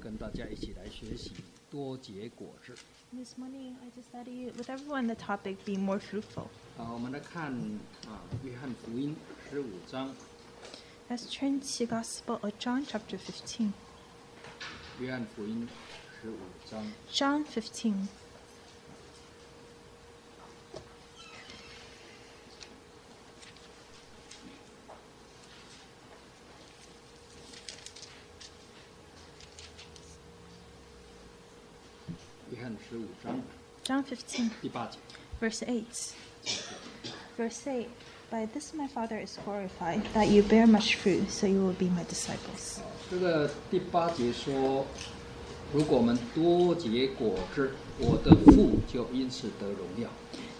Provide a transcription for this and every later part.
跟大家一起来学习多结果子。 This morning, I just studied with everyone the topic "Be more fruitful." 我们来看约翰福音15章。 Let's turn to Gospel of John, chapter 15. 约翰福音15章。 John 15. 约翰15章 John 15, 第8节。 verse 8. Verse 8. By this my Father is glorified, that you bear much fruit, so you will be my disciples. 这个第8节说，如果我们多结果子，我的父就因此得荣耀。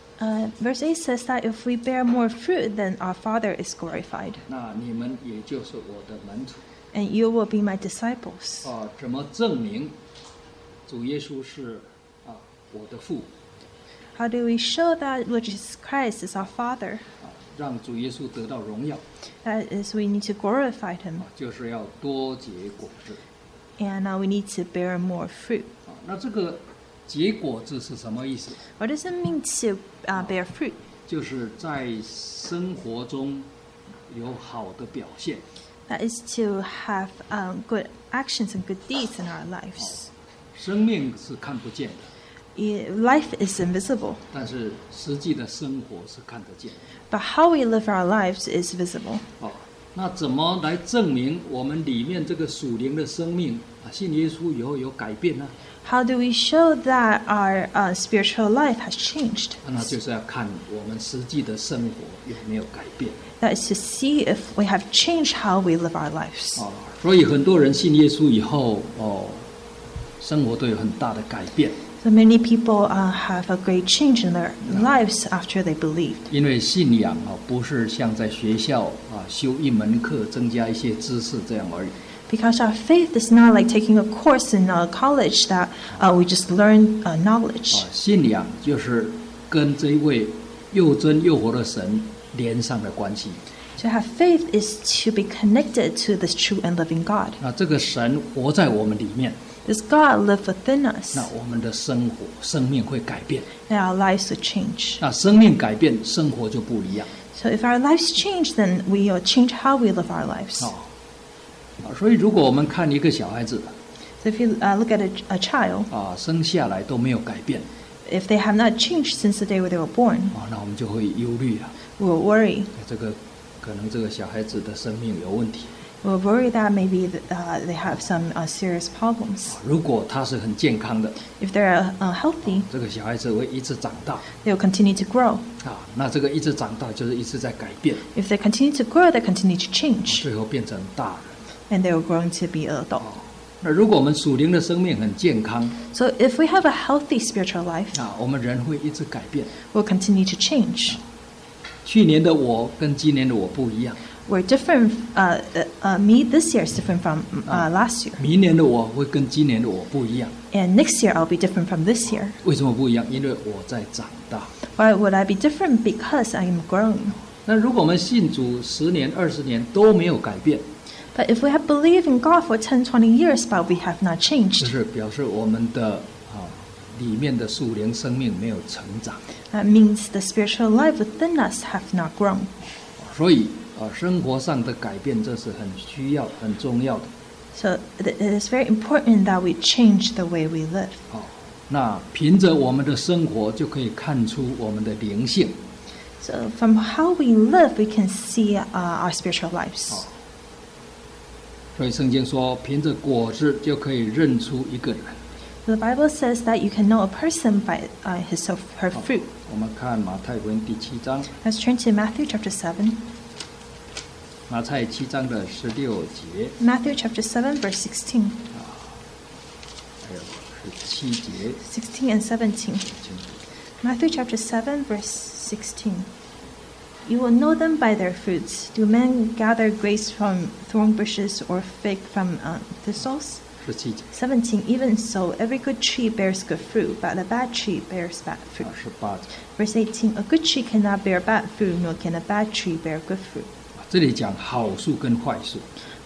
Verse 8 says that if we bear more fruit, then our Father is glorified, 那你们也就是我的门徒。 and you will be my disciples. 怎么证明主耶稣是我的父？ How do we show that Lord Jesus Christ is our Father? 让主耶稣得到荣耀， That is, we need to glorify Him, 就是要多结果子。 and we need to bear more fruit. 那这个结果子是什么意思？ What does it mean to bear fruit? 就是在生活中有好的表现。 That is to have good actions and good deeds in our lives. 生命是看不见的， Life is invisible, 但是实际的生活是看得见的。 but how we live our lives is visible. 那怎么来证明我们里面这个属灵的生命信耶稣以后有改变呢？ How do we show that our spiritual life has changed? 那就是要看我们实际的生活有没有改变。 That is to see if we have changed how we live our lives. 所以很多人信耶稣以后生活都有很大的改变。 So many people have a great change in their lives after they believed. 因为信仰不是像在学校修一门课增加一些知识这样而已。 Because our faith is not like taking a course in college that we just learn knowledge. 信仰就是跟这一位又真又活的神连上的关系。 To have faith is to be connected to this true and living God. 那这个神活在我们里面， This God lives within us, 那我们的生命会改变。 and our lives will change. 那生命改变，生活就不一样。 So if our lives change, then we will change how we live our lives. 所以如果我们看一个小孩子 So if you look at a child, 生下来都没有改变 if they have not changed since the day where they were born, 那我们就会忧虑啊， we'll worry. 可能这个小孩子的生命有问题。 We'll worry that maybe they have some serious problems. 如果他是很健康的， If they're healthy, 这个小孩子会一直长大 they will continue to grow. 那这个一直长大就是一直在改变， If they continue to grow, they continue to change, 最后变成大人。 and they will grow to be an adult. 那如果我们属灵的生命很健康 So if we have a healthy spiritual life, 我们人会一直改变。 we'll continue to change. 去年的我跟今年的我不一样， We're different. Me this year is different from last year, 明年的我会跟今年的我不一样。 and next year I'll be different from this year. 为什么不一样？因为我在长大。 Why would I be different? Because I am growing. 那如果我们信主10年、20年都没有改变， But if we have believed in God for 10, 20 years, but we have not 就 changed, 是表示我们的里面的属灵生命没有成长。 that means the spiritual life within us have not grown. 所以生活上的改变这是很需要、很重要的。 So it is very important that we change the way we live. 那凭着我们的生活就可以看出我们的灵性。 So from how we live, we can see our spiritual lives. 所以圣经说，凭着果子就可以认出一个人。 The Bible says that you can know a person by his or her fruit. 我们看马太福音第7章， Let's turn to Matthew chapter 7. 马太7章的16节， Matthew chapter 7, verse 16. 还有17节。 16 and 17. Matthew chapter 7, verse 16. You will know them by their fruits. Do men gather grapes from thorn bushes or fig from thistles? 17节。 17. Even so, every good tree bears good fruit, but a bad tree bears bad fruit. 18节。 Verse 18. A good tree cannot bear bad fruit, nor can a bad tree bear good fruit. 这里讲好树跟坏树。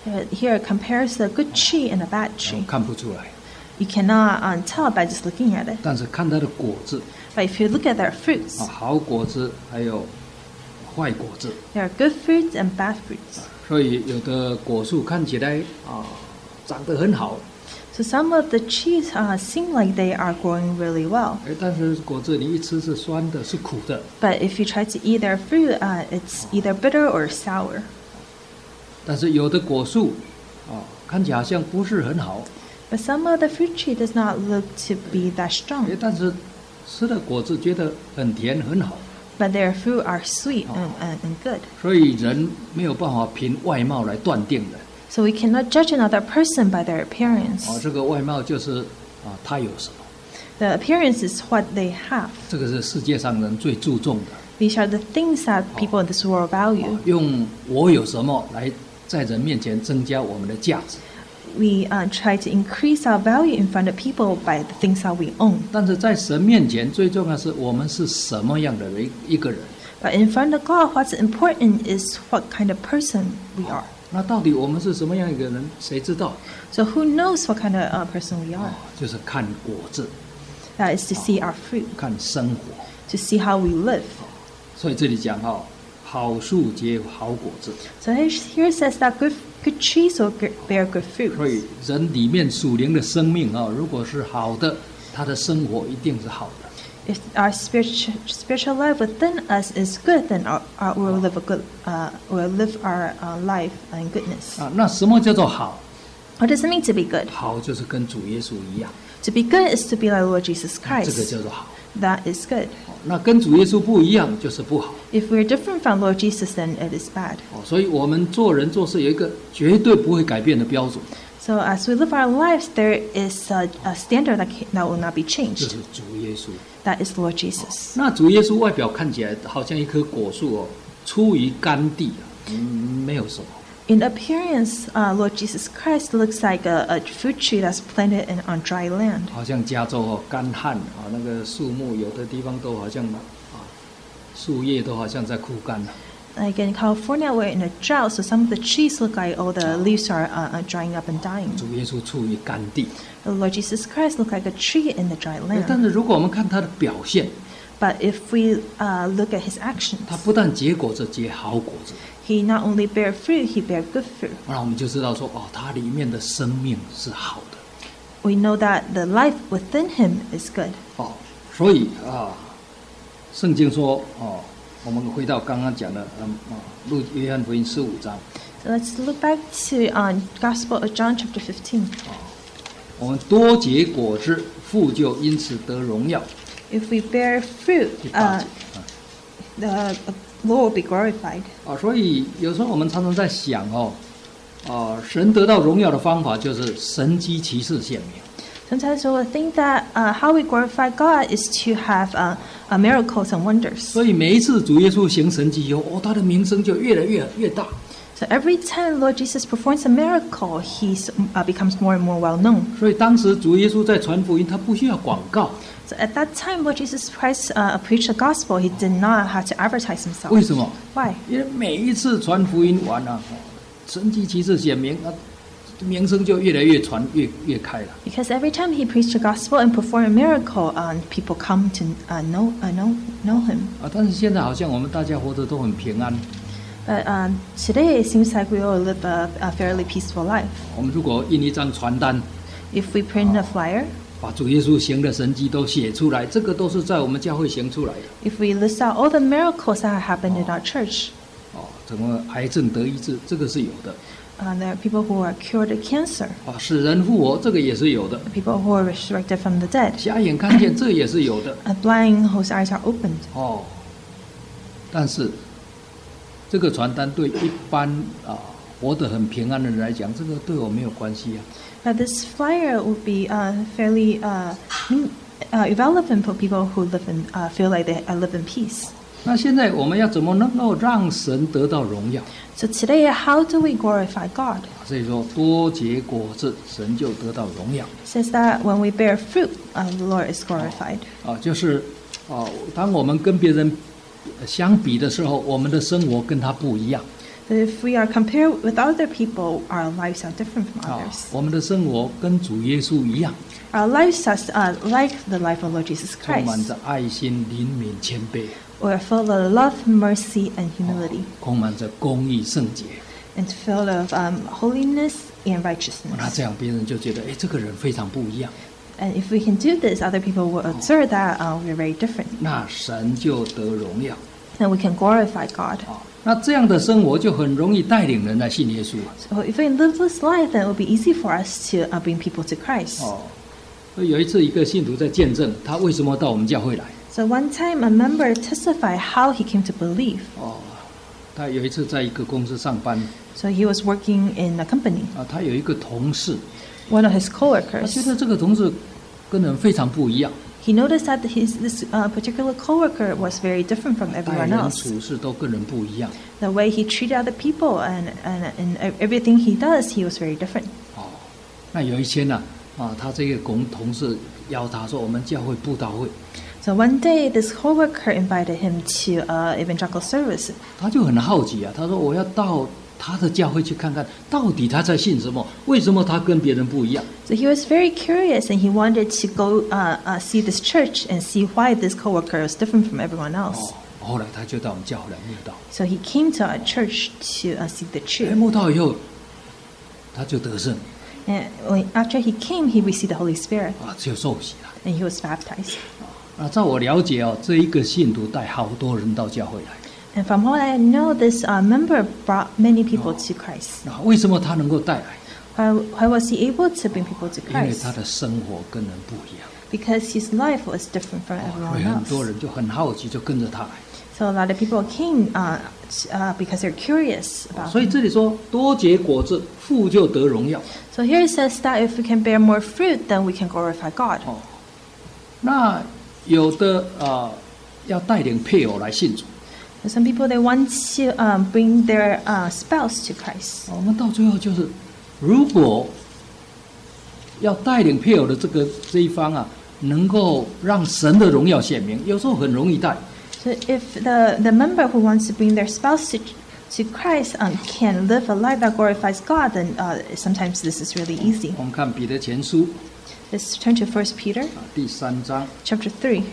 Here it compares the good tree and a bad tree. 看不出来。 You cannot tell by just looking at it. 但是看它的果子 But if you look at their fruits, 好果子还有坏果子。 there are good fruits and bad fruits. 所以有的果树看起来长得很好， So some of the trees seem like they are growing really well. 但是果子你一吃是酸的，是苦的。 But if you try to eat their fruit, it's either bitter or sour. 但是有的果树看起来好像不是很好， But some of the fruit tree does not look to be that strong. 但是吃的果子觉得很甜很好。 But their fruit are sweet and good. 所以人没有办法凭外貌来断定的。 So we cannot judge another person by their appearance. 这个外貌就是他有什么， The appearance is what they have. 这个是世界上人最注重的。 These are the things that people in this world value. 用我有什么来在人面前增加我们的价值。 We try to increase our value in front of people by the things that we own. 但是在神面前，最重要是我们是什么样的一个人。 But in front of God, what's important is what kind of person we are. 那到底我们是什么样一个人？谁知道？ So who knows what kind of person we are? 就是看果子， That is to see our fruit, 看生活。 to see how we live. 所以这里讲好树结好果子。 So here it says that good trees will bear good 所以 fruits. 人里面属灵的生命如果是好的，他的生活一定是好的。 If our spiritual life within us is good, then we'll live our life in goodness. 那什么叫做好？ What does it mean to be good? 好就是跟主耶稣一样， To be good is to be like Lord Jesus 这个 Christ. 叫做好。 That is good. 那跟主耶稣不一样就是不好。 If we're different from Lord Jesus, then it is bad. 所以我们做人做事有一个绝对不会改变的标准， So as we live our lives, there is a standard that will not be 就 changed. 是主耶稣。 That is Lord Jesus. 那主耶稣外表看起来好像一棵果树出于干地没有什么。 In appearance, Lord Jesus Christ looks like a fruit tree that's planted on dry land. 好像加州干旱那个树木有的地方都好像树叶都好像在枯干了。 Like in California, we're in a drought, so some of the trees look like all the leaves are drying up and dying. 主耶稣出于干地， The Lord Jesus Christ looked like a tree in the dry 但 land. 是如果我们看他的表现， But if we look at his actions, 他不但结果子，结好果子， he not only bear fruit, he bear good fruit. 那我们就知道说他里面的生命是好的。 We know that the life within him is good. 所以圣经说我们回到刚刚讲的约翰福音15章， So let's look back to Gospel of John chapter 15. 我们多结果子，父就因此得荣耀。 If we bear fruit, 第8节 the Lord will be glorified. 所以有时候我们常常在想神得到荣耀的方法就是神迹奇事显明。 Sometimes we will think that how we glorify God is to have miracles and wonders. 所以每一次主耶稣行神迹以后，他的名声就越来越大。 So every time Lord Jesus performs a miracle, he becomes more and more well known. 所以当时主耶稣在传福音，他不需要广告。 So at that time, Lord Jesus Christ preached the gospel. He did not have to advertise himself. 为什么？ Why? 因为每一次传福音完神迹奇事显明名声就越来越传越开了。 Because every time he preached the gospel and performed a miracle, people come to know him. 但是现在好像我们大家活得都很平安。 But today it seems like we all live a fairly peaceful life. 我们如果印一张传单， If we print a flyer, 把主耶稣行的神迹都写出来，这个都是在我们教会行出来的。 if we list out all the miracles that have happened in our church, 怎么癌症得医治，这个是有的。 there are people who are cured of cancer, 使人复活，这个也是有的。 people who are resurrected from the dead, 瞎眼看见，这也是有的。 blind whose eyes are opened. 但是这个传单对一般活得很平安的人来讲，这个对我没有关系啊。 But this flyer would be fairly irrelevant for people who live in feel like they live in peace. 那现在我们要怎么能够让神得到荣耀？ So today, how do we glorify God? 所以说多结果子，神就得到荣耀。 It says that when we bear fruit, the Lord is glorified. 就是当我们跟别人相比的时候，我们的生活跟他不一样。 So if we are compared with other people, our lives are different from 啊， others. 我们的生活跟主耶稣一样， Our lives are like the life of Lord Jesus 充满 Christ. 着爱心、怜悯、谦卑， We're full of love, mercy, and humility, 充满着公义、圣洁。 and full of holiness and 那 righteousness. 这样别人就觉得，哎，这个人非常不一样， And if we can do this, other people will observe that we're very different. 那神就得荣耀。 And we can glorify God. 啊，那这样的生活就很容易带领人来信耶稣啊。 So if we live this life, then it will be easy for us to bring people to Christ. 哦，所以有一次一个信徒在见证他为什么到我们教会来。 So one time, a member testified how he came to believe. 哦，他有一次在一个公司上班， So he was working in a company. 啊，他有一个同事， One of his 他 coworkers, 觉得这个同事跟人非常不一样， he noticed that this particular coworker was very different from 待 everyone 人 else. 处事都跟人不一样。 The way he treated other people and everything he does, he was very different. 哦，那有一天呢，啊，他这个同事邀他说，我们教会布道会， So one day, this coworker invited him to evangelical service. 他就很好奇啊，他说我要到他的教会去看看，到底他在信什么，为什么他跟别人不一样？ So he was very curious, and he wanted to go see this church and see why this coworker was different from everyone 哦 else. 后来他就到我们教会来慕道， So he came to our church to see the 哎， truth. 慕道以后，他就得胜 And after he came, he received the Holy Spirit, 啊，就受洗了。 and he was baptized. 啊，照我了解哦，这一个信徒带好多人到教会来。 And from what I know, this member brought many people to Christ. 那为什么他能够带来？ Why was he able to bring people to 因为 Christ? 他的生活跟人不一样， Because his life was different from 所 everyone 以很多 else. 人就很好奇，就跟着他来。 So a lot of people came because they're curious about 所以 him. 这里说多结果子，父就得荣耀。 So here it says that if we can bear more fruit, then we can glorify God. 哦，那有的要带领配偶来信主， Some people, they want to bring their spouse to Christ. 我们到最后就是，如果要带领配偶的这一方啊，能够让神的荣耀显明，有时候很容易带。 So if the member who wants to bring their spouse to Christ can live a life that glorifies God, then sometimes this is really easy. 我们看彼得前书 Let's turn to 1 Peter 第3章， chapter 3.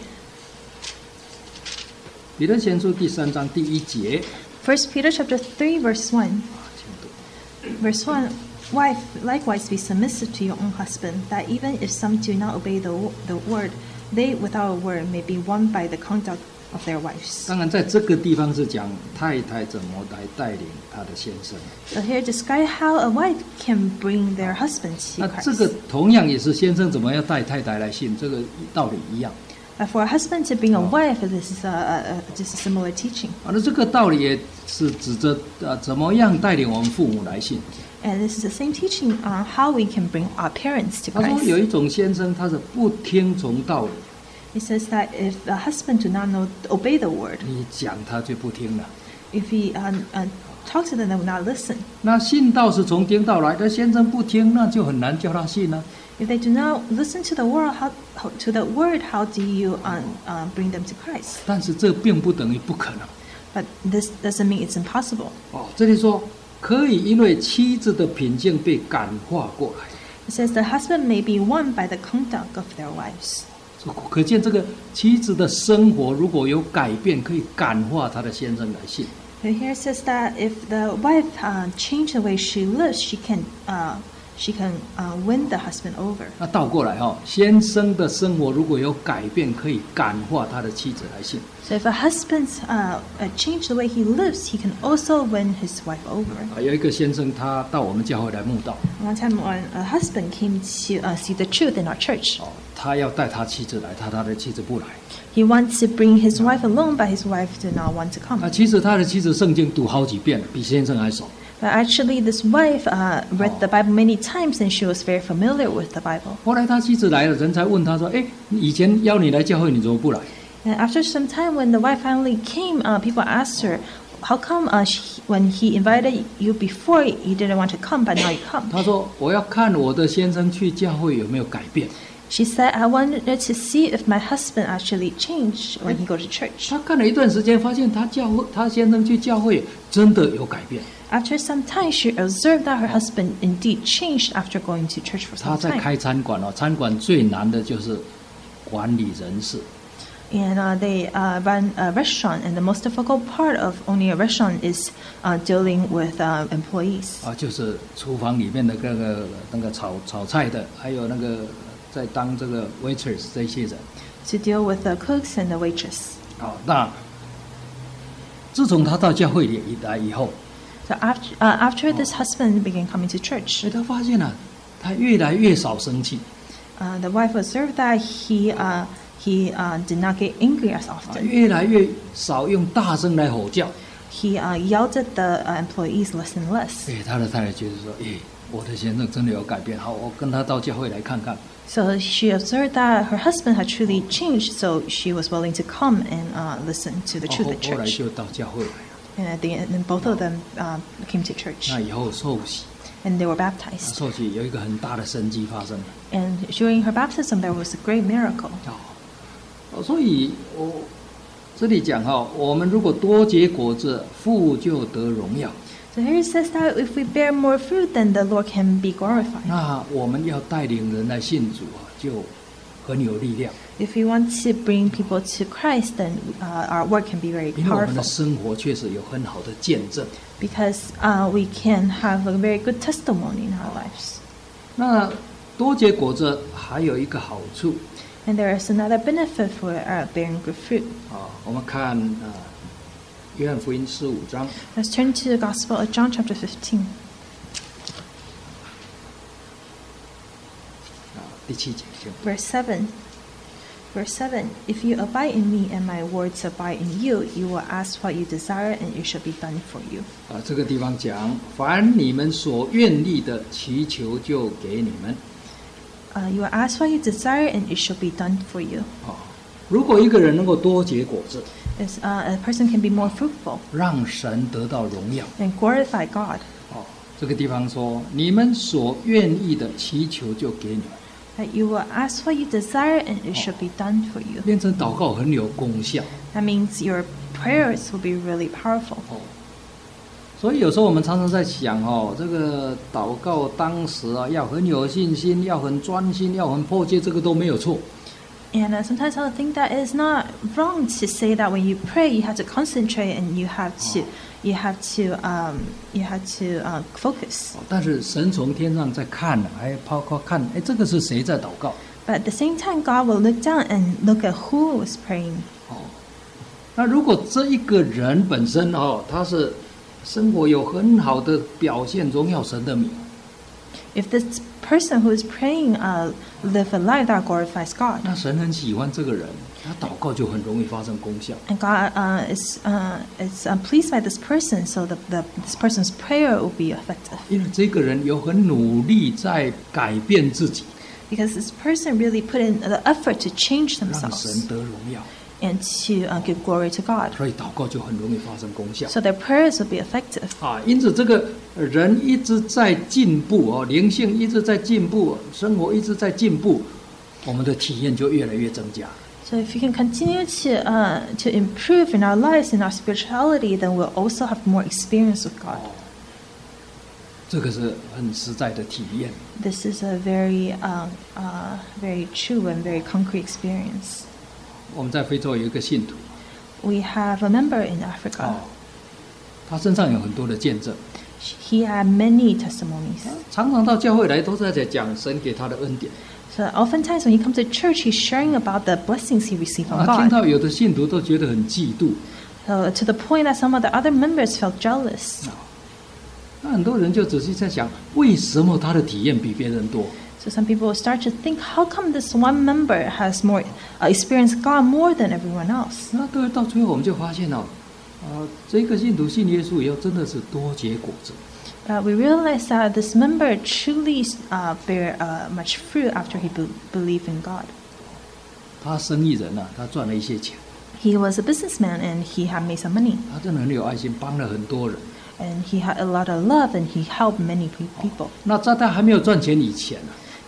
彼得前书第3章第1节。 1 Peter chapter 3, verse 1. 请读 Verse 1, Wife, likewise be submissive to your own husband, that even if some do not obey the word, they without a word may be won by the conduct of their wives. 当然，在这个地方是讲太太怎么来带领她的先生。 So here describe how a wife can bring their husband to 那这 Christ. 个同样也是先生怎么要带太太来信，这个道理一样。 For a husband to bring a wife, this is just a similar teaching. 那这个道理也是指着怎么样带领我们父母来信。 And this is the same teaching on how we can bring our parents to 他说有 Christ. 一种先生他是不听从道理， It says that if the husband do not obey the word, 你讲他就不听了。 if he talks to them, they will not listen. 那信道是从听道来的，先生不听，那就很难叫他信了。 If they do not listen to the word, how do you bring them to Christ? 但是这并不等于不可能。 But this doesn't mean it's impossible. 哦，这里说可以因为妻子的品性被感化过来。 It says the husband may be won by the conduct of their wives. 可见这个妻子的生活如果有改变，可以感化她的先生来信。 And here it says that if the wife change the way she lives, she can win the husband over. 那倒过来哈，先生的生活如果有改变，可以感化他的妻子来信。 So if a husband change the way he lives, he can also win his wife over. 有一个先生，他到我们教会来慕道， One time, when a husband came to see the truth in our church, 他要带他妻子来，他的妻子不来。 he wants to bring his wife alone, but his wife did not want to come. 那其实他的妻子圣经读好几遍，比先生还熟。 But actually, this wife read the Bible many times, and she was very familiar with the Bible. 后来他妻子来了，人才问他说：“哎，以前邀你来教会，你怎么不来？” And after some time, when the wife finally came, people asked her, "How come when he invited you before, you didn't want to come, but now you come?" 他说：“我要看我的先生去教会有没有改变。” She said, I wanted to see if my husband actually changed when he go to church. 她看了一段时间，发现她先生去教会真的有改变。 After some time, she observed that her husband indeed changed after going to church for 她 some 在 time. 开餐馆哦，餐馆最难的就是管理人事。 And they run a restaurant, and the most difficult part of owning a restaurant is dealing with employees. 啊，就是厨房里面的那个炒菜的，还有那个在当这个 waitress 这些人。 To deal with the cooks and the waitress. 好，那自从他到教会里来以后， So after this husband began coming to church, 他发现啊，他越来越少生气， the wife observed that he did not get angry as 啊， often. 越来越少用大声来吼叫。 He yelled at the employees less and less. 他的太太觉得说，我的先生真的有改变，好，我跟他到教会来看看。 So she observed that her husband had truly changed, so she was willing to come and listen to the truth at 后来 church. 就到教会来， And at the end, then both of them came to church, 那以后受洗， and they were baptized. 受洗有一个很大的神迹发生。 And during her baptism, there was a great miracle. 所以我这里讲哈，我们如果多结果子，父就得荣耀。 So here it says that if we bear more fruit, then the Lord can be glorified. 那我们要带领人来信主啊，就很有力量， If we want to bring people to Christ, then our work can be very 因为我们的 powerful 生活确实有很好的见证。 because we can have a very good testimony in our lives. 那多结果子还有一个好处 And there is another benefit for bearing good fruit. 啊，我们看约翰福音15章 Let's turn to the Gospel of John chapter 15, 第7节先。 verse 7. Verse 7, If you abide in me and my words abide in you, you will ask what you desire and it shall be done for you. 这个地方讲，凡你们所愿力的，祈求就给你们。 You will ask what you desire and it shall be done for you. 如果一个人能够多结果子， A person can be more fruitful 让神得到荣耀。 and glorify God. 这个地方说，你们所愿意的，祈求就给你们。 That you will ask what you desire and it shall be done for you. 变成祷告很有功效。 That means your prayers will be really powerful. 所以有时候我们常常在想这个祷告当时啊，要很有信心，要很专心，要很迫切，这个都没有错。 And sometimes I think that it's not wrong to say that when you pray, you have to concentrate and you have to focus. 但是神从天上在看，还包括看，这个是谁在祷告？ But at the same time, God will look down and look at who was praying. 那如果这一个人本身他是生活有很好的表现，荣耀神的名。 If this person who is praying live a life that glorifies God, 那神很喜欢这个人，他祷告就很容易发生功效。 and God is pleased by this person, so this person's prayer will be effective. 因为这个人有很努力在改变自己， Because this person really put in the effort to change 让 themselves 神得荣耀， and to give glory to God. 所以祷告就很容易发生功效。 So their prayers will be effective. 因此这个人一直在进步灵性一直在进步，生活一直在进步，我们的体验就越来越增加。 So if we can continue to improve in our lives, in our spirituality, then we'll also have more experience with God. 这个是很实在的体验。 This is a very true and very concrete experience. 我们在非洲有一个信徒， We have a member in Africa. 他身上有很多的见证， He had many testimonies. 常常到教会来都是在讲神给他的恩典。 So oftentimes when he comes to church, he's sharing about the blessings he received from 听 God. 到有的信徒都觉得很嫉妒， So to the point that some of the other members felt jealous. 那很多人就仔细在想，为什么他的体验比别人多？ So some people will start to think, how come this one member has more experienced God more than everyone else? 那到最后我们就发现这个信徒信耶稣以后，真的是多结果子。 We realize that this member truly bear much fruit after he believed in God. 他生意人他赚了一些钱， He was a businessman and he had made some money. 他真的很有爱心，帮了很多人。 And he had a lot of love and he helped many people. 那在他还没有赚钱以前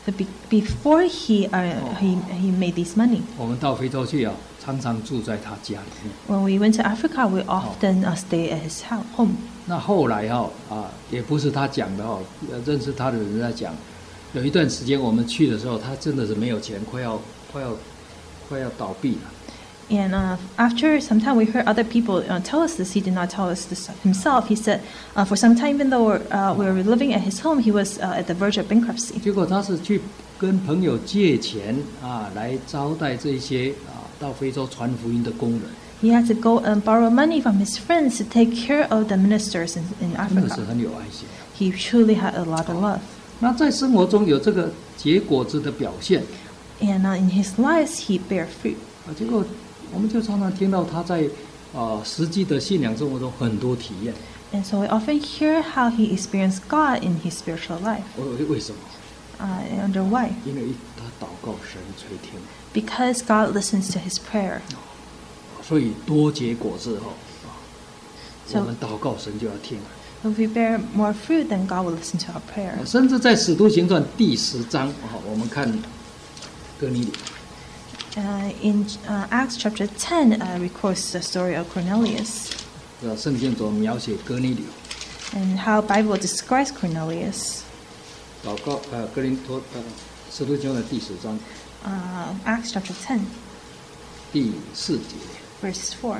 So before he made this money, 我们到非洲去啊，常常住在他家里面。 when we went to Africa, we often stay at his home. 那后来也不是他讲的认识他的人在讲，有一段时间我们去的时候，他真的是没有钱，快要倒闭了。 And after some time, we heard other people tell us this. He did not tell us this himself. He said, for some time, even though we were living at his home, he was at the verge of bankruptcy. 结果他是去跟朋友借钱来招待这些到非洲传福音的工人。 He had to go and borrow money from his friends to take care of the ministers in 真的是 Africa. 很有爱心。 He truly had a lot of love. 那在生活中有这个结果子的表现 And in his lives, he bare fruit. 结果我们就常常听到他在实际的信仰生活中很多体验。 And so we often hear how he experienced God in his spiritual life. 为什么？ I wonder why. 因为他祷告神垂听， Because God listens to his prayer. 所以多结果之后 So- 我们祷告神就要听。 If we bear more fruit, then God will listen to our prayer. 甚至在使徒行传第10章我们看哥尼流。 In Acts chapter 10, records the story of Cornelius 圣经中描写哥尼流 and how Bible describes Cornelius. 祷告哥林多使徒行传第10章 Acts chapter 10, 第4节。 verse 4.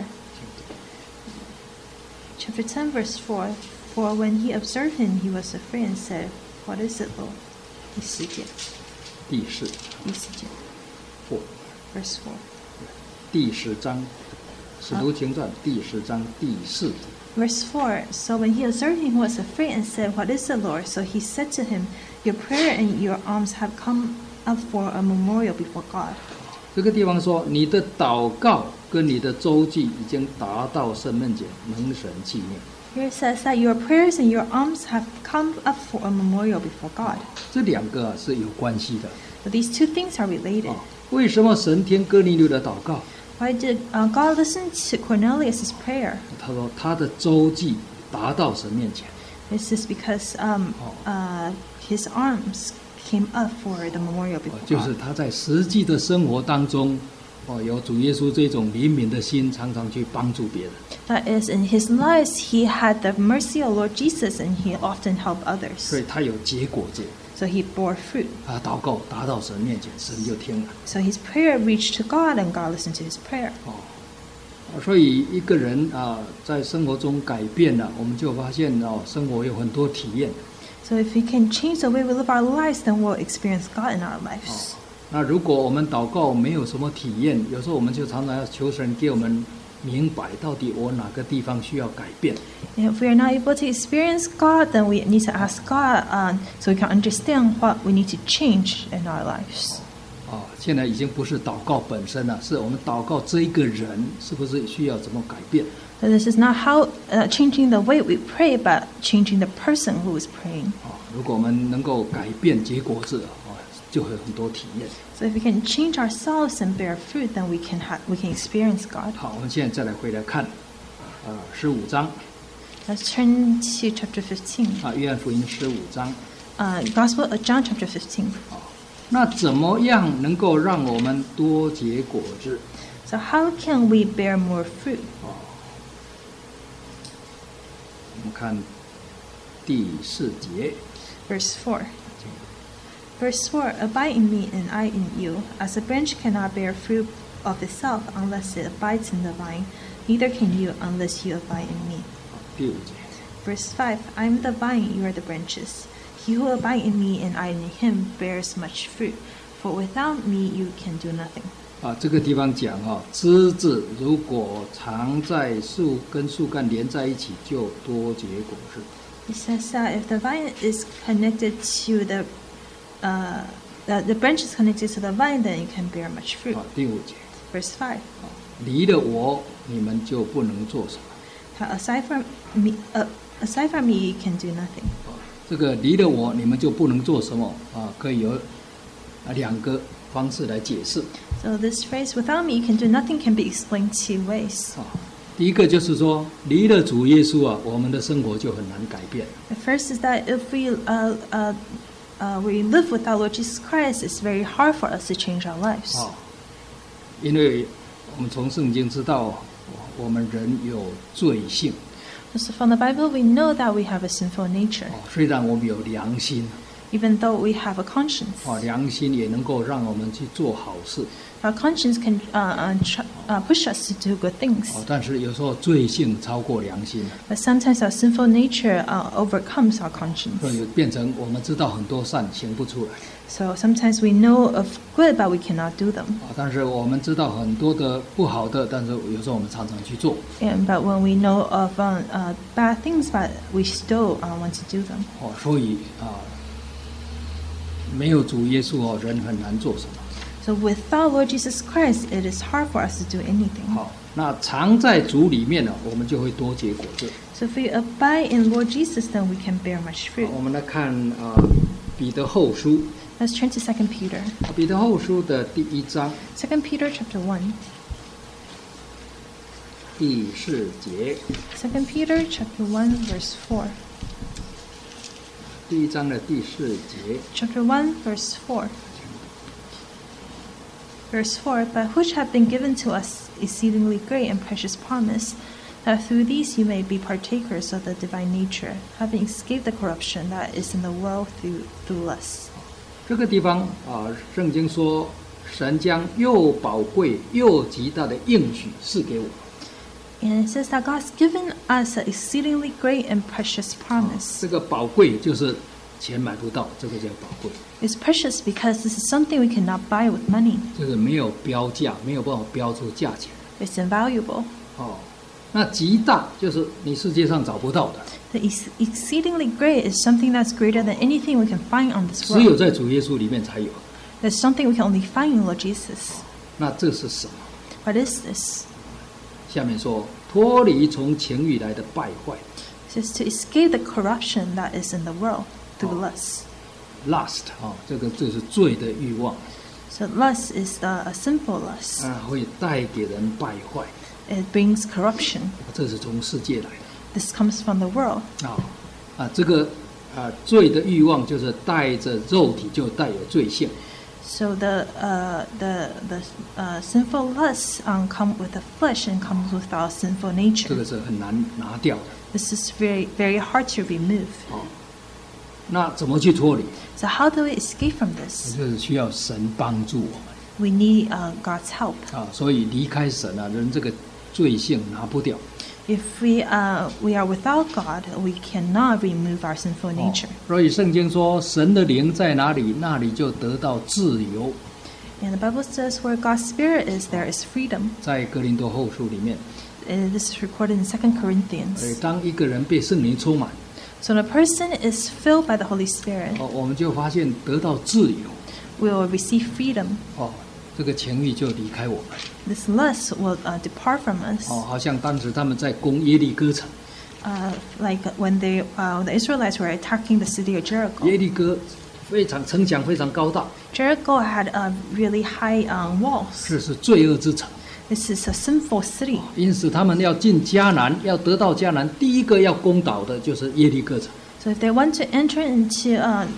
Chapter 10, verse 4. For when he observed him, he was afraid and said, What is it, Lord? 第4节。 第4 4 verse 4. 第10章使徒行传第10章第4节。 Verse 4. So when he observed him, he was afraid and said, What is it, Lord? So he said to him, Your prayer and your alms have come up for a memorial before God. 这个地方说，你的祷告跟你的周记已经达到神面前，蒙神纪念。 Here it says that your prayers and your alms have come up for a memorial before God. 这两个是有关系的。 So these two things are related. 为什么神听哥尼流的祷告？ Why did God listen to Cornelius' prayer? 他说他的周记达到神面前。 This is because his arms came up for the memorial before 就是 God. 他在实际的生活当中，有主耶稣这种怜悯的心，常常去帮助别人。 That is, in his lives, he had the mercy of Lord Jesus, and he often helped 所 others. 以他有结果子。 So he bore fruit. 他祷告达到神面前，神就听了。 So his prayer reached to God, and God listened to his prayer. 所以一个人在生活中改变了，我们就发现生活有很多体验。 So if we can change the way we live our lives, then we'll experience God in our lives. 那如果我们祷告没有什么体验，有时候我们就常常要求神给我们明白，到底我哪个地方需要改变。 And if we are not able to experience God, then we need to ask God so we can understand what we need to change in our lives. 现在已经不是祷告本身了，是我们祷告这一个人是不是需要怎么改变。 So this is not how changing the way we pray, but changing the person who is praying. 如果我们能够改变结果子，就会有很多体验。 So if we can change ourselves and bear fruit, then we can experience God. 好，我们现在再来回来看15章 Let's turn to chapter 15. 约翰福音15章。 Gospel of John chapter 15. 那怎么样能够让我们多结果子？ So how can we bear more fruit? 我们看第4节。 Verse 4. Verse 4, Abide in me and I in you, as a branch cannot bear fruit of itself unless it abides in the vine, neither can you unless you abide in me. 第5节。 Verse 5, I am the vine, you are the branches. He who abides in me and I in him bears much fruit, for without me you can do nothing. 这个地方讲枝子如果常在树跟树干连在一起，就多结果子。 It says that if the vine is connected to the branch is connected to the vine, then you can bear much fruit. 第5节。 Verse 5, 离了我，你们就不能做什么。 aside from me, you can do nothing. 这个离了我，你们就不能做什么可以有2个方式来解释。 So this phrase, without me, you can do nothing, can be explained two ways. 第一个就是说，离了主耶稣我们的生活就很难改变。 The first is that if we we live without Lord Jesus Christ, it's very hard for us to change our lives. 因为我们从圣经知道，我们人有罪性。 So from the Bible, we know that we have a sinful nature. 虽然我们有良心， Even though we have a conscience, 良心也能够让我们去做好事。 our conscience can push us to do good things. 但是有时候罪性超过良心， But sometimes our sinful nature overcomes our 所 conscience. 以变成我们知道很多善行不出来。 So sometimes we know of good, but we cannot do them. 但是我们知道很多的不好的，但是有时候我们常常去做。 But when we know of bad things, but we still want to do them. 所以没有主耶稣人很难做什么。 So without Lord Jesus Christ, it is hard for us to do anything. 好，那常在主里面呢，我们就会多结果子。 So if we abide in Lord Jesus, then we can bear much fruit. 我们来看彼得后书， Let's turn to 2 Peter. 彼得后书的第1章 2 Peter chapter 1. 第4节， 2 Peter chapter 1 verse 4. 第1章的第4节。 Chapter 1 verse 4. Verse 4, But which have been given to us exceedingly great and precious promise, that through these you may be partakers of the divine nature, having escaped the corruption that is in the world through lust. 这个地方圣经说，神将又宝贵又极大的应许赐给我。 And it says that God's given us an exceedingly great and precious promise. 这个宝贵就是钱买不到，这个叫宝贵。 It's precious because this is something we cannot buy with money. 就是没有标价，没有办法标出价钱。 It's invaluable. 那极大就是你世界上找不到的， The exceedingly great is something that's greater than anything we can find on this 只有 world. 在主耶稣里面才有。 There's something we can only find in Lord Jesus. 那这是什么？ What is this? 下面说，脱离从情欲来的败坏 It says to escape the corruption that is in the world through lust. ，lust 这个就是罪的欲望， So lust is a sinful lust. 会带给人败坏， It brings corruption. 这是从世界来 This comes from the world. 的。这个罪的欲望就是带着肉体就带有罪性。 So the sinful lusts come with the flesh and comes with our sinful 这 nature. 个是很难拿掉的。 This is very, very hard to remove. 那怎么去脱离？ So how do we escape from this? 就是需要神帮助我们 We need God's help. 所以离开神人这个罪性拿不掉。 If we are without God, we cannot remove our sinful nature. 所以圣经说，神的灵在哪里，那里就得到自由。 And the Bible says where God's Spirit is, there is freedom. 在哥林多后书里面， This is recorded in 2 Corinthians. 当一个人被圣灵充满， So when a person is filled by the Holy Spirit, 我们就发现得到自由。 we will receive freedom. 这个情欲就离开我们。 This lust will depart from us. 好像当时他们在攻耶利哥城， Like when the Israelites were attacking the city of 耶 Jericho. 利哥城墙非常高大， Jericho had really high walls. 这是罪恶之城。 This is a sinful city. 因此他们要进迦南，要得到迦南，第一个要攻打的就是耶利哥城。 So if they want to enter into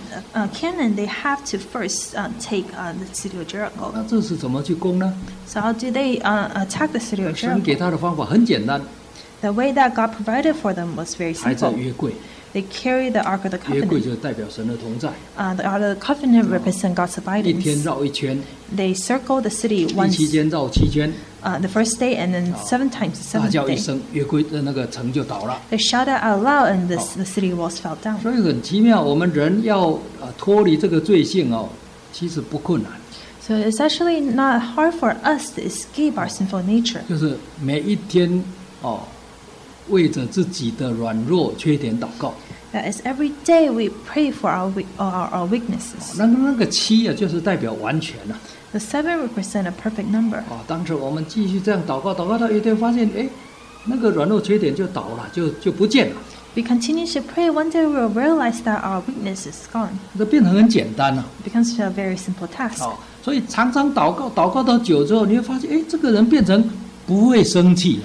Canaan, they have to first take the city of Jericho. 那这是怎么去攻呢？ So how do they attack the city of 神给 Jericho? 他的方法很简单， The way that God provided for them was very 抬着 simple. 约柜， They carry the Ark of the 约柜 Covenant. 就代表神的同在， The Ark of the Covenant represents God's 一天 abidance. 绕一圈， They circle the city 第 once 7天绕7圈， the first day, and then 7 times the 大 7th 叫一 day. 声，约柜的那个城就倒了。 They shouted out loud, and the city walls fell down. 所以很奇妙，我们人要脱离这个罪性其实不困难， So it's actually not hard for us to escape our sinful nature. 就是每一天为着自己的软弱缺点祷告。 That is, every day we pray for our weaknesses. 那个7就是代表完全了。 The 7 represent a perfect number. 当时我们继续这样祷告，祷告到有一天发现，那个软弱缺点就倒了，就不见了。 We continue to pray. One day we will realize that our weakness is gone. 这变成很简单了。 It becomes a very simple task. 所以常常祷告到久之后，你会发现，这个人变成不会生气了。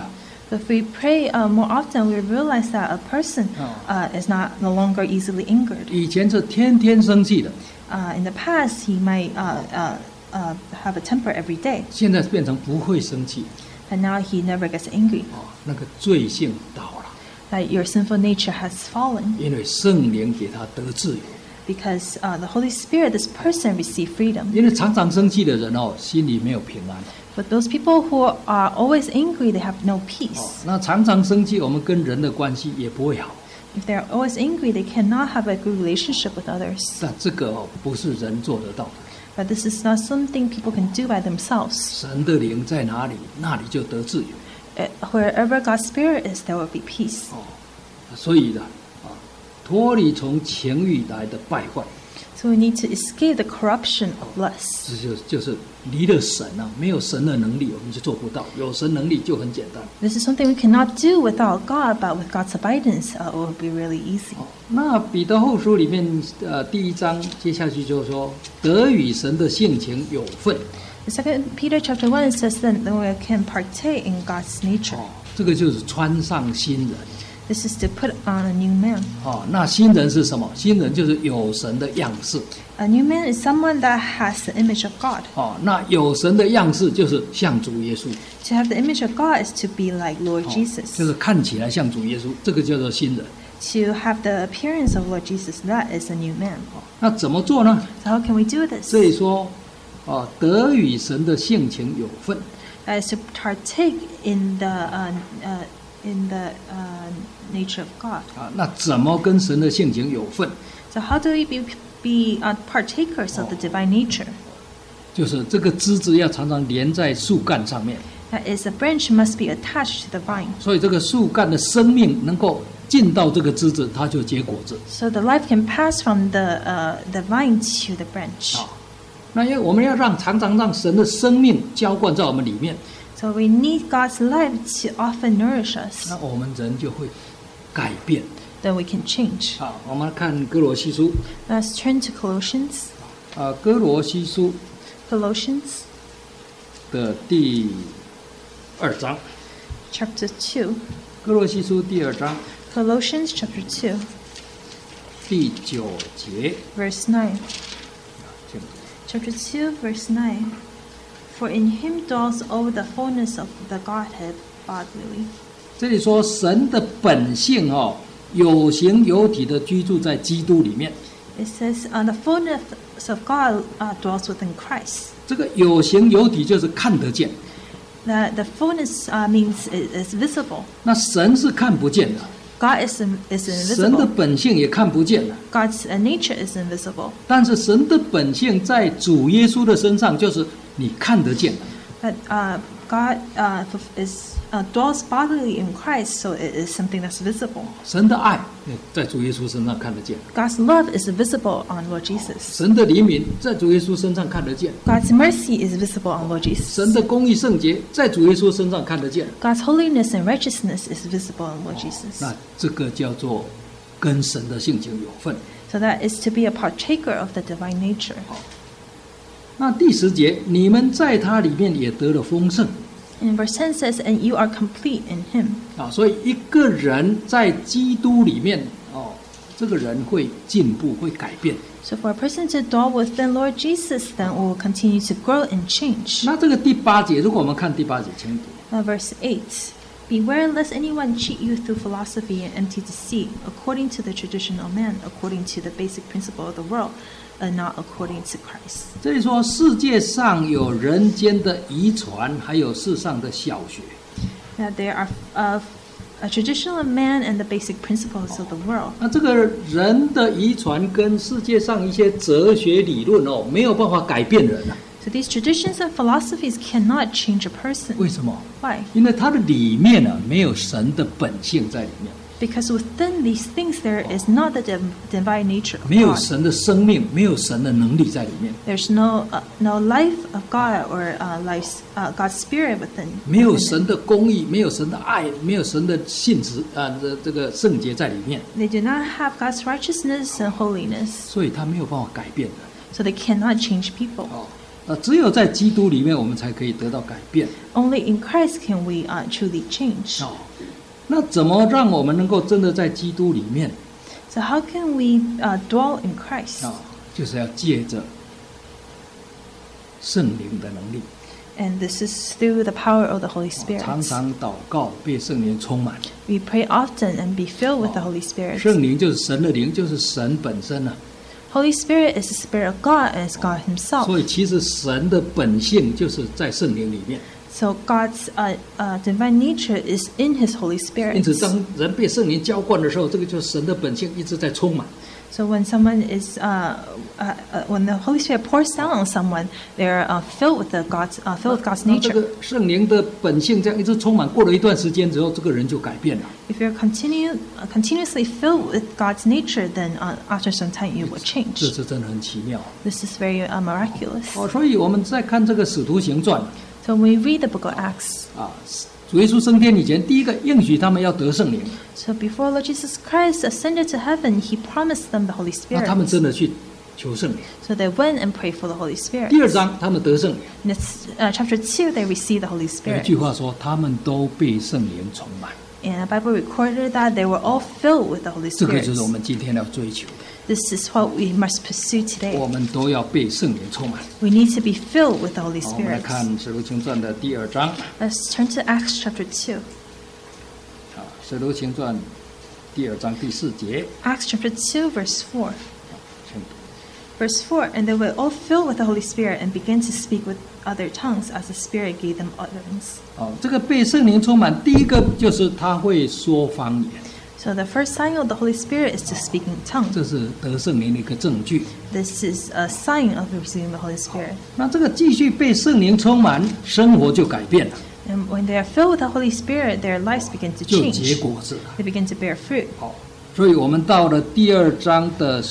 If we pray more often, we realize that a person is no longer easily angered. 以前是天天生气的， In the past, he might have a temper every day, 现在变成不会生气。 but now he never gets angry. 那个罪性倒了， That your sinful nature has fallen 因为圣灵给他得自由。 because the Holy Spirit, this person, received freedom. 因为常常生气的人心里没有平安。 But those people who are always angry, they have no peace. 那常常生气，我们跟人的关系也不会好。 If they're always angry, they cannot have a good relationship with others. 但这个不是人做得到的。 But this is not something people can do by themselves. 神的灵在哪里，那里就得自由。 Wherever God's Spirit is, there will be peace. 所以呢，脱离从情欲来的败坏， So we need to escape the corruption of lust. 这就是离了神啊，没有神的能力，我们就做不到。有神能力就很简单。 This is something we cannot do without God, but with God's abidance, it will be really easy. 那彼得后书里面第1章接下去就说，得与神的性情有份。 The 2 Peter chapter 1 says that we can partake in God's nature. 这个就是穿上新人。 This is to put on a new man. 那新人是什么？新人就是有神的样式。 A new man is someone that has the image of God. 那有神的样式就是像主耶稣， To have the image of God is to be like Lord Jesus. 就是看起来像主耶稣，这个叫做新人。 To have the appearance of Lord Jesus, that is a new man. 那怎么做呢？ So how can we do this? 所以说，得与神的性情有份。 That is to partake in the nature of God. 那怎么跟神的性情有份？ So how do we be partakers of the divine nature? 就是这个枝子要常常连在树干上面， That is, the branch must be attached to the vine. 所以这个树干的生命能够进到这个枝子，它就结果子。 So the life can pass from the vine to the branch. 那因为我们要常常让神的生命浇灌在我们里面， So we need God's life to often nourish us. 那我们人就会改变。 Then we can change. 我们来看哥罗西书， Let's turn to Colossians. 哥罗西书 Colossians 的第2章， chapter 2. 哥罗西书第2章 Colossians chapter 2, 第9节， verse 9. Chapter 2, verse 9. For in him dwells all the fullness of the Godhead bodily. 这里说神的本性有形有体的居住在基督里面。 It says, the fullness of God dwells within Christ. 这个有形有体就是看得见， The fullness means it is visible. 那神是看不见的， God is 神的 invisible. 本性也看不见的。 God's nature is invisible. 但是神的本性在主耶稣的身上，就是你看得见的。 But God dwells bodily in Christ, so it is something that's visible. 神的爱在主耶稣身上看得见， God's love is visible on Lord Jesus. 神的怜悯在主耶稣身上看得见， God's mercy is visible on Lord Jesus. 神的公义圣洁在主耶稣身上看得见。 God's holiness and righteousness is visible on Lord Jesus. 那这个叫做跟神的性情有份。 So that is to be a partaker of the divine nature. 那第10节，你们在他里面也得了丰盛。 And verse 10 says, and you are complete in him. 所以一个人在基督里面这个人会进步，会改变。 So for a person to dwell within Lord Jesus, then will continue to grow and change. 那这个第8节，如果我们看第8节，请读。 Verse 8. Beware lest anyone cheat you through philosophy and empty deceit, according to the tradition of man, according to the basic principle of the world, and not according to Christ. 这里说世界上有人间的遗传，还有世上的小学。 Now there are a tradition of man and the basic principles of the world. 那这个人的遗传跟世界上一些哲学理论没有办法改变人啊。 So these traditions and philosophies cannot change a person. 为什么？ Why? 因为它的里面没有神的本性在里面。 Because within these things there is not the divine nature of 没有 God. 神的生命，没有神的能力在里面。 There's no life of God or God's spirit within. 没有 within 神的公义，没有神的爱，没有神的性质这个圣洁在里面， it. They do not have God's righteousness and holiness, 所以他没有办法改变的。 so they cannot change people. 只有在基督里面，我们才可以得到改变。 Only in Christ can we truly change. 那怎么让我们能够真的在基督里面？ So how can we dwell in Christ? 就是要借着圣灵的能力， And this is through the power of the Holy Spirit. 常常祷告，被圣灵充满。 We pray often and be filled with the Holy Spirit. 圣灵就是神的灵，就是神本身啊。 Holy Spirit is the Spirit of God and is God Himself. 所以其实神的本性就是在圣灵里面。 So God's divine nature is in His Holy 因 Spirit. 此，当人被圣灵浇灌的时候，这个就是神的本性一直在充满。 So when someone is, when the Holy Spirit pours down on someone, they're filled with filled with God's 那这 nature. 个圣灵的本性这样一直充满，过了一段时间之后，这个人就改变了。 If you're continuously filled with God's nature, then after some time you will 这 change. 是真的很奇妙。 This is very miraculous. 所以我们在看这个使徒行传 So when we read the book of Acts, 主耶稣升天以前，第一个应许他们要得圣灵， so before Lord Jesus Christ ascended to heaven, He promised them the Holy 那他们 Spirit. 真的去求圣灵。 So they went and prayed for the Holy Spirit. 第二章他们得圣灵， In chapter 2, they received the Holy 有一 Spirit. 句话说，他们都被圣灵充满。 And the Bible recorded that they were all filled with the Holy 这个 Spirit. 就是我们今天要追求的， This is what we must pursue 我 today. 们都要被圣灵充满。 We need to be filled with the Holy 好，我们来 Spirit. 看使徒行传的第二章。 Let's turn to Acts chapter 2. 使徒行传第二章第4节， Acts chapter 2, verse 4. 请读 Verse 4, and they were all filled with the Holy Spirit and began to speak with other tongues as the Spirit gave them utterance. 这个被圣灵充满，第一个就是他会说方言， So the first sign of the Holy Spirit is to speak in tongues. 这是得圣灵的一个证据。 This is a sign of receiving the Holy Spirit. 那这个继续被圣灵充满，生活就改变了， And when they are filled with the Holy Spirit, their lives begin to 就结 change. 果子了。 They begin to bear fruit. 好，所以我们到了第二章的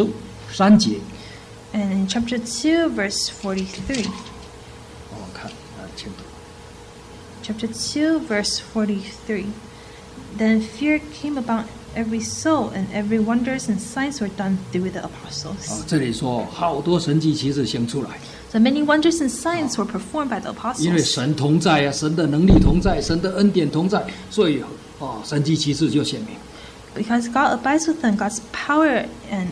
43节， And in chapter 2, verse 43. 我们看请读。 Chapter 2, verse 43. Then fear came about every soul, and every wonders and signs were done through the apostles. 这里说好多神迹奇事行出来， So many wonders and signs were performed by the 因为 apostles. 神同在啊，神的能力同在，神的恩典同在，所以神迹奇事就显明。 Because God abides with them, God's power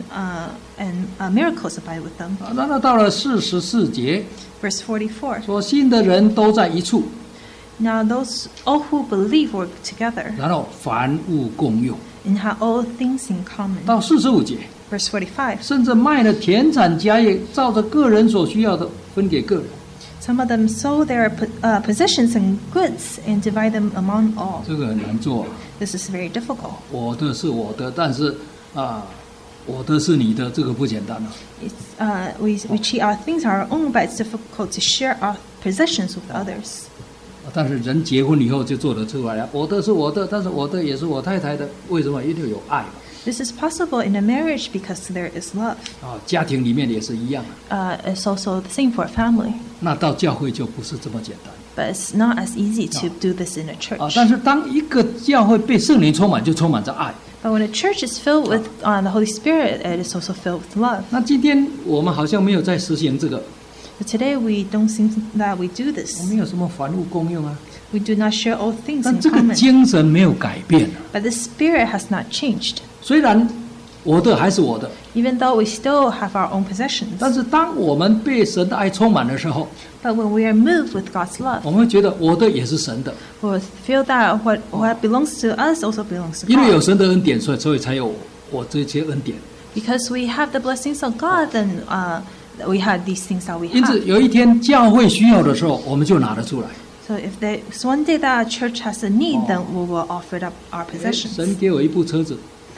and miracles abide with them. 那到了44节， Verse 44. 说信的人都在一处， Now those all who believe work together 然后凡物共用。 and have all things in common. 到45节， Verse 45. 甚至卖了田产家业，照着个人所需要的分给个人。 Some of them sold their possessions and goods and divide them among all. 这个很难做， This is very difficult. 我的是我的，但是我的是你的，这个不简单啊。 It's, we treat our things our own, but it's difficult to share our possessions with others. 但是人结婚以后就做得出来了，我的是我的，但是我的也是我太太的，为什么？因为有爱嘛。 This is possible in a marriage because there is love. 家庭里面也是一样。 It's also the same for a family. 那到教会就不是这么简单。 But it's not as easy to do this in a church. 但是当一个教会被圣灵充满，就充满着爱。 But when a church is filled with the Holy Spirit, it is also filled with love. 那今天我们好像没有在实行这个， But today we don't think that we do 我 this. 们有什么凡物共用啊？ We do not share all things 但 in 这个 common. 精神没有改变。 But the Spirit has not changed. 虽然我的还是我的， Even though we still have our own possessions. 但是当我们被神的爱充满的时候， But when we are moved with God's love, 我们会觉得我的也是神的， we will feel that what belongs to us also belongs to 因为有 God. 神的恩典，所以才有我这些恩典。 Because we have the blessings of God, then we have these things that we 因此 have. 有一天教会需要的时候，我们就拿得出来。 So if there's one day that our church has a need, then we will offer up our possessions. 神给我一部车子，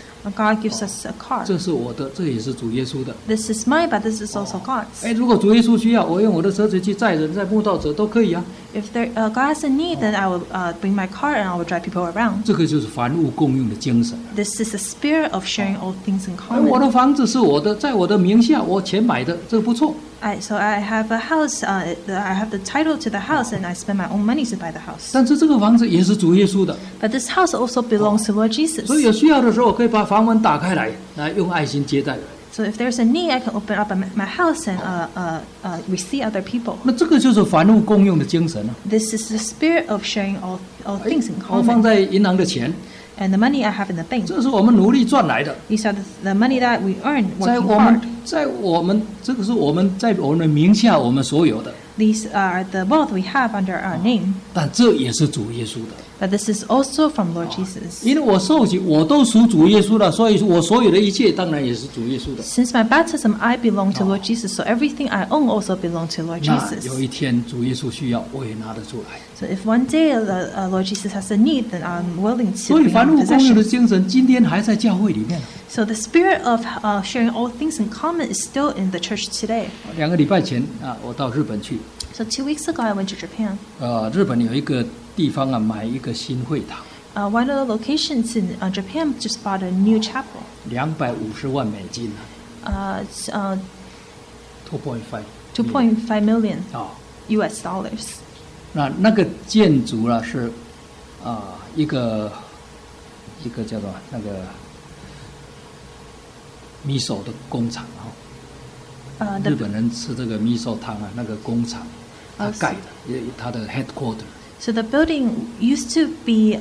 God gives us a car. 这是我的，这也是主耶稣的。 This is mine, but this is also God's. 如果主耶稣需要，我用我的车子去载人，载慕道者都可以啊。 If God has a need, then I will bring my car and I will drive people around. 这个就是凡物共用的精神。 This is the spirit of sharing all things in 我 common. 的房子是我的，在我的名下，我钱买的，这个不错。 So I have a house. I have the title to the house, and I spend my own money to buy the house. 但是这个房子也是主耶稣的， But this house also belongs to Lord Jesus. 所以有需要的时候，可以把房门打开来，来用爱心接待人。 So if there's a need, I can open up my house and receive other people. 那这个就是凡物共用的精神啊。 This is the spirit of sharing all things in 我放 common. 在银行的钱， And the money I have in the bank, 这是我们努力赚来的。 these are the money that we earn 在 working 我们 hard. 在我们这个是我们在我们的名下我们所有的， These are the wealth we have under our name. 但这也是主耶稣的。 But this is also from Lord Jesus. 因为我受洗，我都属主耶稣的，所以我所有的一切当然也是主耶稣的。 Since my baptism, I belong to Lord Jesus, so everything I own also belongs to Lord 那 Jesus. 有一天主耶稣需要，我也拿得出来。 So if one day the Lord Jesus has a need, then I'm willing to 所以 bring 凡 in 物共用的 possession. 精神，今天还在教会里面。 So the spirit of sharing all things in common is still in the church today. 2个礼拜前啊，我到日本去， So 2 weeks ago, I went to Japan. 日本有一个地方啊，买一个新会堂， One of the locations in Japan just bought a new chapel. 250万美金啊 It's ，2.5 2.5 million 啊。 US dollars. 那个建筑呢是一个叫做那个米手的工厂啊。日 The 本人吃这个米手汤啊，那个工厂他哦盖的，他的 headquarter。 So the building used to be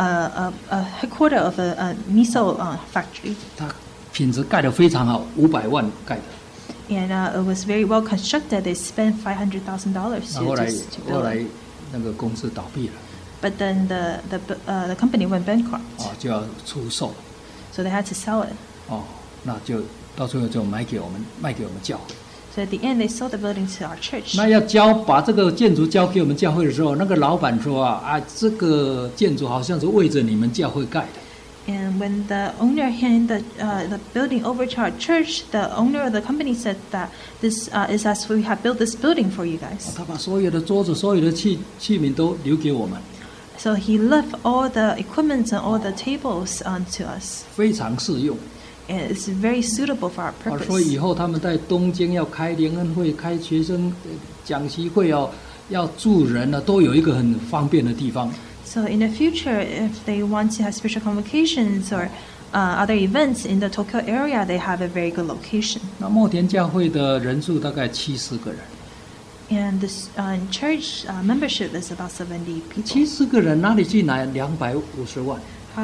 a headquarter of a miso factory, 它品质盖得非常好，500万盖的。 and it was very well constructed. They spent $500,000 那后来 to 后 build 来 it. 那个公司倒闭了， But then the company went bankrupt, 就要出售， so they had to sell it. 那就到最后就卖给我们教会。 So at the end, they sold the building to our church. 那要把这个建筑交给我们教会的时候，那个老板说这个建筑好像是为着你们教会盖的。 And when the owner handed the building over to our church, the owner of the company said that this is as we have built this building for you guys. 他把所有的桌子、所有的器皿都留给我们， So he left all the equipment and all the tables to us. 非常适用。 And it's very suitable for our 所以 purpose. 以后他们在东京要开联恩会、开学生讲习会要住人呢，都有一个很方便的地方。 So in the future, if they want to have spiritual convocations or other events in the Tokyo area, they have a very good location. 那墨田教会的人数大概70个人。 And this church membership is about 70 people. 70个人哪里去拿250万？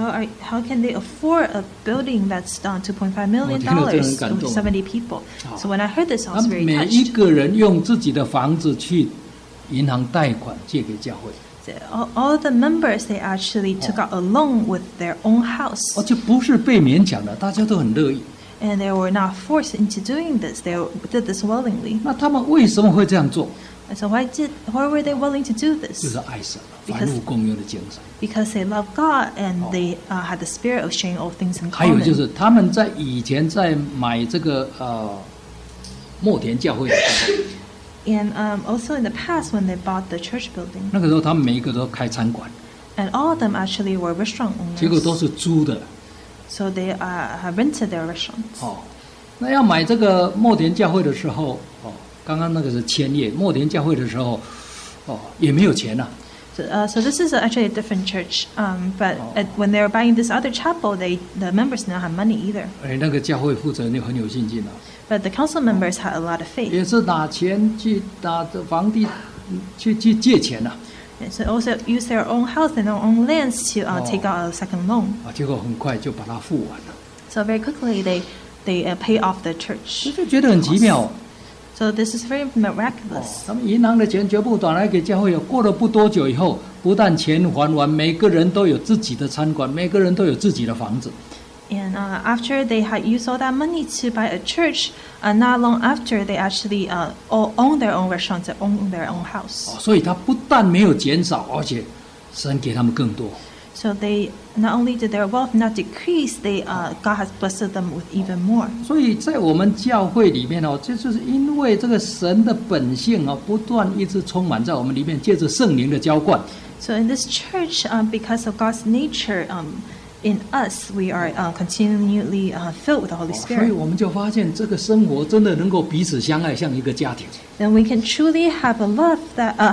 How can they afford a building that's $2.5 million 我觉得这很感动。 with 70 people? So when I heard this, I 他 was very 每一 touched. 个人用自己的房子去银行贷款借给教会， So all the members, they actually took out a loan with their own house. 就不是被勉强的，大家都很乐意。 And they were not forced into doing this. They did this willingly. 那他们为什么会这样做？ And so why were they willing to do 就 this? 是爱神，凡物共用的精神。 Because they love God and they had the spirit of sharing all things in 还有就 common. 是他们在以前在买这个墨田教会的时候， And also in the past, when they bought the church building, 那个时候他们每一个都开餐馆， and all of them actually were restaurant 结果都 owners. 是租的。 So they have rented their restaurants. 那要买这个墨田教会的时候，刚刚那个是千叶，墨田教会的时候，也没有钱呐、 So this is actually a different church. But when they were buying this other chapel, the members did not have money either. 那个教会负责人就很有信心啊， But the council members had a lot of faith. 也是拿钱去拿房地去借钱呐、 And so also use their own house and their own lands to take out a second loan. 结果很快就把它付完了， So very quickly they pay off the church. 就觉得很奇妙。 So this is very miraculous. 他们银行的钱全部转来给教会，过了不多久以后，不但钱还完，每个人都有自己的餐馆，每个人都有自己的房子。 And after they had used all that money to buy a church, not long after they actually all own their own restaurants, and own their own house. 所以他不但没有减少，而且神给他们更多。 So they not only did their wealth not decrease, God has blessed them with even more. 所以在我们教会里面就是因为这个神的本性不断一直充满在我们里面，借着圣灵的浇灌。 So in this church, because of God's nature in us, we are continually filled with the Holy 所以 Spirit. 我们就发现这个生活真的能够彼此相爱，像一个家庭。 Then we can truly have a life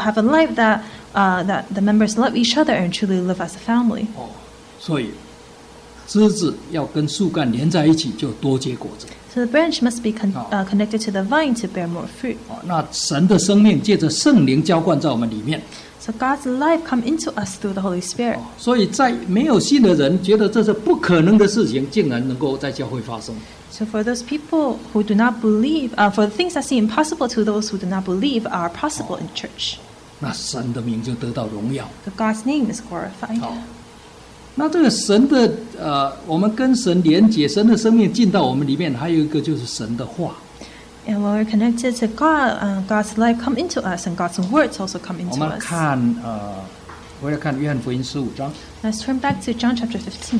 that the members love each other and truly live as a family. 所以枝子要跟树干连在一起，就多结果子。 So the branch must be connected to the vine to bear more fruit. 那神的生命借着圣灵浇灌在我们里面。 So God's life come into us through the Holy Spirit. 所以在没有信的人觉得这是不可能的事情，竟然能够在教会发生。 So for those people who do not believe, for the things that seem impossible to those who do not believe are possible in church. 那神的名就得到荣耀。 So God's name is glorified. 那这个神的我们跟神连结，神的生命进到我们里面，还有一个就是神的话。 And when we're connected to God, God's life come into us, and God's words also come 我 into 们 us. 看回来看约翰福音15章。 Let's turn back to John chapter 15.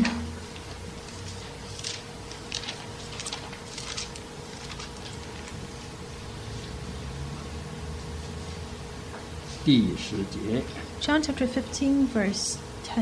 第10节。 John chapter 15, verse 10.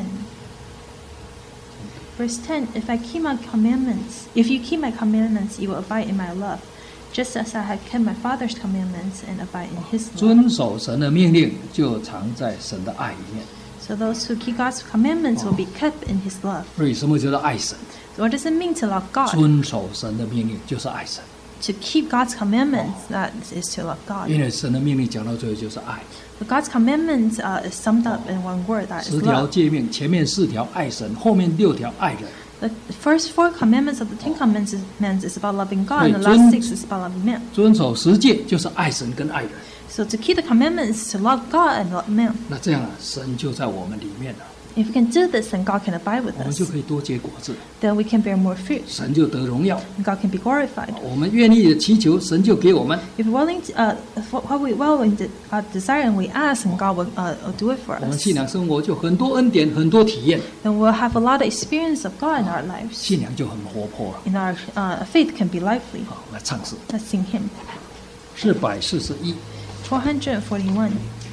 Verse 10, if you keep my commandments, you will abide in my love, just as I have kept my Father's commandments and abide in his love. 遵守神的命令，就藏在神的爱里面。 So those who keep God's commandments will be kept in his love. 所以什么叫做爱神？ So what does it mean to love God? 遵守神的命令就是爱神。 To keep God's commandments, that is to love God. 因为神的命令讲到最后就是爱。 But God's commandments is summed up in one word, that is 10条 love. 诫命，前面4条爱神，后面6条爱人。 The first 4 commandments of the 10 commandments is about loving God, and the 所以 last 6 is about loving man. 遵守10诫就是爱神跟爱人。 So to keep the commandments is to love God and love man. 那这样神就在我们里面了， If we can do this, then God can abide with 我们 us. 就可以多结果子， Then we can bear more fruit, 神就得荣耀。 and God can be glorified. 我们愿意的祈求，神就给我们。 If we're willing to, what we desire and we ask, and God will do it for 我们 us. 信仰生活就很多恩典，很多体验， Then we'll have a lot of experience of God in our lives. 信仰就很活泼了。 In our faith can be lively. 好，来唱诗 Let's sing hymn 441。 441.